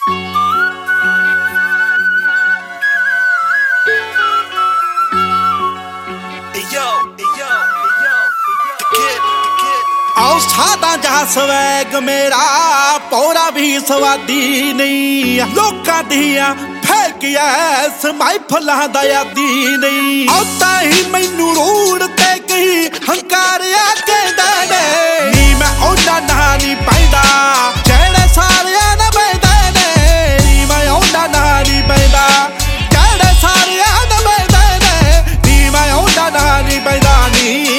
ਸਾਦਾ ਜਾ ਸਵੈਗ ਮੇਰਾ ਪੌਰਾ ਵੀ ਸਵਾਦੀ ਨਹੀਂ ਲੋਕਾਂ ਦੀਆਂ ਫੈਕਿਆ ਮਹਿਫਲਾਂ ਦਾ ਯਾਦੀ ਨਹੀਂ ਆਉਤਾ ਹੀ ਮੈਨੂੰ ਰੂੜ ਤੇ ਕਹੀ ਹੰਕਾਰਿਆ ਕਹਿੰਦਾ ਨੇ ਨੀ ਮੈਂ ਉਹਨਾਂ ਨਾਲ ਨਹੀਂ ਪੈਂਦਾ ਜਿਹੜੇ ਸਾਰਿਆਂ ਨਾਲ ਪੈਂਦੇ ਨੇ ਨੀ ਮੈਂ ਉਹਨਾਂ ਨਾਲ ਨਹੀਂ ਪੈਂਦਾ ਜਿਹੜੇ ਸਾਰਿਆਂ ਨਾਲ ਪੈਂਦੇ ਨੇ ਨੀ ਮੈਂ ਉਹਨਾਂ ਨਾਲ ਨਹੀਂ ਪੈਂਦਾ ਨੀ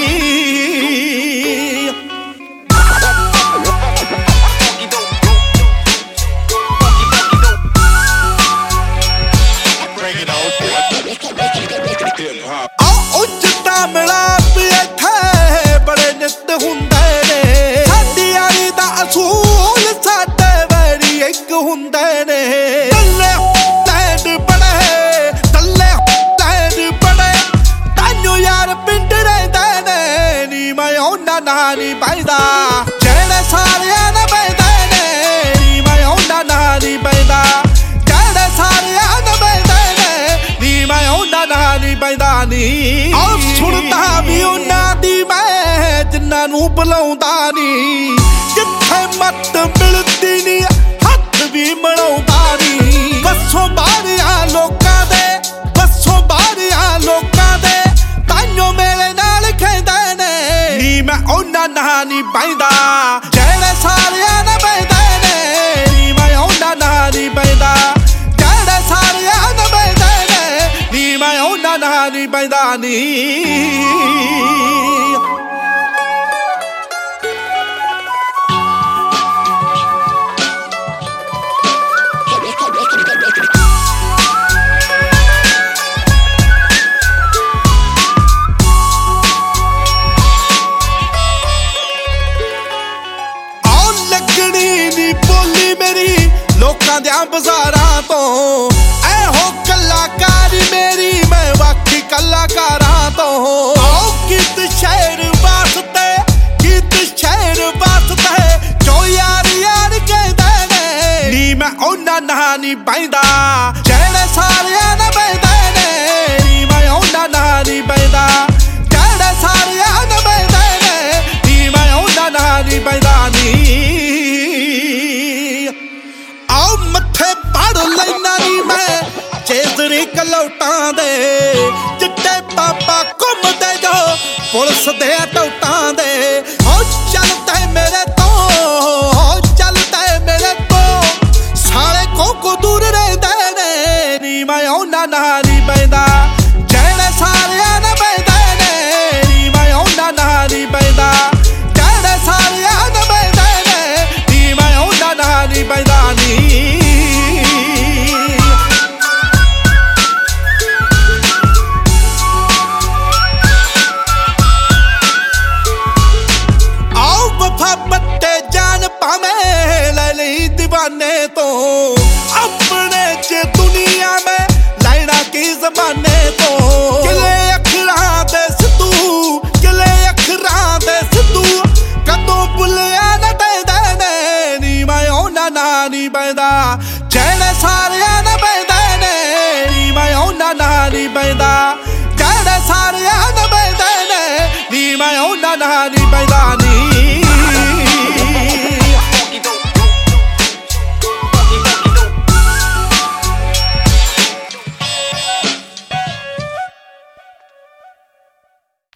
ਮਿਲਾਪ ਇੱਥੇ ਬੜੇ ਨਿੱਤ ਹੁੰਦੇ ਨੇ ਸਾਡੀ ਯਾਰੀ ਦਾ ਅਸੂਲ ਸਾਡੇ ਵੈਰੀ ਇੱਕ ਹੁੰਦੇ ਨੇ ਟੱਲੇ ਲੈਂਡ ਬੜੇ ਟੱਲੇ ਲੈਂਡ ਬੜੇ ਤਾਨੂੰ ਯਾਰ ਪਿੰਡ ਰਹਿੰਦੇ ਨੇ ਨੀ ਮੈਂ ਉਹਨਾਂ ਨਾਲ ਨਹੀਂ ਪੈਂਦਾ ਜਿਹੜੇ ਸਾਰਿਆਂ ਨਾਲ ਪੈਂਦੇ ਨੇ ਨੀ ਮੈਂ ਉਹਨਾਂ ਨਾਲ ਨਹੀਂ ਪੈਂਦਾ ਜਿਹੜੇ ਸਾਰਿਆਂ ਨਾਲ ਪੈਂਦੇ ਨੇ ਨੀ ਮੈਂ ਉਹਨਾਂ ਨਾਲ ਨਹੀਂ ਪੈਂਦਾ ਨੀ ਸੁਣਦਾ ਵੀ ਉਹਨਾਂ ਦੀ ਮੈਂ ਜਿੰਨਾਂ ਨੂੰ ਬੁਲਾਉਂਦਾ ਨੀ ਜਿੱਥੇ ਮੱਤ ਮਿਲਦੀ ਨੀ ਹੱਥ ਵੀ ਮਿਲਾਉਂਦਾ ਨੀ ਬੱਸੋਂ ਬਾਹਰਿਆ ਲੋਕਾਂ ਦੇ ਬੱਸੋਂ ਬਾਹਰਿਆ ਲੋਕਾਂ ਦੇ ਤਾਈਓ ਮੇਰੇ ਨਾਲ ਖੈਂਦੇ ਨੇ ਨੀ ਮੈਂ ਉਹਨਾਂ ਨਾਲ ਨਹੀਂ ਪੈਂਦਾ ਜਿਹੜੇ ਸਾਰਿਆਂ ਨਾਲ ਪੈਂਦੇ ਨੇ ਨੀ ਮੈਂ ਉਹਨਾਂ ਨਾਲ ਨਹੀਂ ਪੈਂਦਾ ਜਿਹੜੇ ਸਾਰਿਆਂ ਨਾਲ ਪੈਂਦੇ ਨੇ ਨੀ ਮੈਂ ਉਹਨਾਂ ਨਾਲ ਨਹੀਂ ਪੈਂਦਾ ਨੀ ਲੋਕਾਂ ਦਿਆਂ ਬਾਜ਼ਾਰਾਂ ਤੋਂ ਇਹੋ ਕਲਾਕਾਰੀ ਮੇਰੀ ਮੈਂ ਬਾਕੀ ਕਲਾਕਾਰਾਂ ਤੋਂ ਆਓ ਗੀਤ ਸ਼ਹਿਰ ਵਾਸਤੇ ਗੀਤ ਸ਼ਹਿਰ ਵਾਸਤੇ ਜੋ ਯਾਰ ਯਾਰ ਕਹਿੰਦੇ ਨੇ ਨੀ ਮੈਂ ਉਹਨਾਂ ਨਾਲ ਨਹੀਂ ਪੈਂਦਾ ਜਿਹੜੇ ਸਾਰਿਆਂ ਨਾਲ ਪੈਂਦੇ ਨੇ ਨੀ ਮੈਂ ਉਹਨਾਂ ਨਾਲ ਨਹੀਂ ਪੈਂਦਾ ਜਿਹੜੇ ਸਾਰਿਆਂ ਨਾਲ ਪੈਂਦੇ ਨੇ ਨੀ ਮੈਂ ਉਹਨਾਂ ਨਾਲ ਨਹੀਂ ਪੈਂਦਾ ਨੀ ਆਓ ਮੱਥੇ ਪੜ ਲੈਣਾ ਨੀ ਮੈਂ ਚੇਜ਼ਰੀ ਕਲੌਟਾਂ ਦੇ ਚਿੱਟੇ ਪਾਪਾ ਘੁੰਮਦੇ ਜੋ ਪੁਲਿਸ ਦੇ ਟੌਟਾਂ ਦੇ ਹੋ ਚੱਲਦੇ ਮੇਰੇ ਤੋਂ ਹੋ ਚੱਲਦੇ ਮੇਰੇ ਤੋਂ ਸਾਲੇ ਕੋਕੋ ਦੂਰ ਰਹਿੰਦੇ ਨੇ ਨੀ ਮੈਂ ਉਹਨਾਂ ਨਾਲ ਨਹੀਂ ਪੈਂਦਾ ਜਿਹੜੇ ਸਾਰਿਆਂ ਨਾਲ ਪੈਂਦੇ ਨੇ ਨੀ ਮੈਂ ਉਹਨਾਂ ਨਾਲ ਨਹੀਂ ਪੈਂਦਾ ਜਿਹੜੇ ਸਾਰਿਆਂ ਨਾਲ ਪੈਂਦੇ ਨੇ ਨੀ ਮੈਂ ਉਹਨਾਂ ਨਾਲ ਨਹੀਂ ਪੈਂਦਾ ਨੀ दीवाने तो अपने च दुनिया में लाइना की जमाने तो किले अखरां दे सिद्धू किले अखरां दे सिद्धू कदों भुलिया ना पैंदे ने नी मैं ਉਹਨਾਂ ਨਾਲ नहीं पैंदा ਜਿਹੜੇ ਸਾਰਿਆਂ ਨਾਲ ਪੈਂਦੇ ਨੇ ਨੀ ਮੈਂ ਉਹਨਾਂ ਨਾਲ नहीं पैंदा